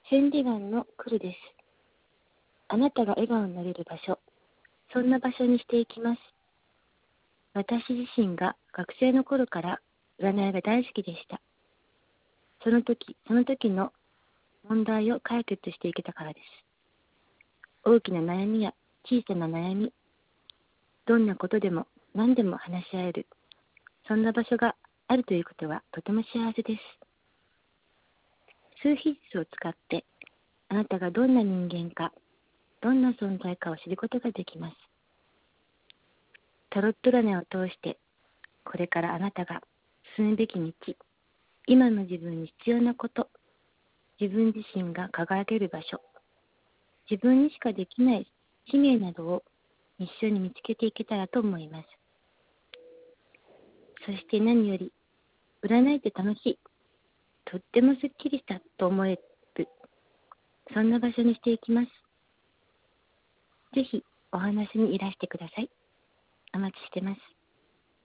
千里眼の来るです。あなたが笑顔になれる場所、そんな場所にしていきます。私自身が学生の頃から占いが大好きでした。その時の問題を解決していけたからです。大きな悩みや小さな悩み、どんなことでも何でも話し合える、そんな場所があるということはとても幸せです。数秘術を使ってあなたがどんな人間か、どんな存在かを知ることができます。タロット占いを通して、これからあなたが進むべき道、今の自分に必要なこと、自分自身が輝ける場所、自分にしかできない使命などを一緒に見つけていけたらと思います。そして何より、占いって楽しい、とってもすっきりしたと思える、そんな場所にしていきます。ぜひお話にいらしてください。お待ちしてます。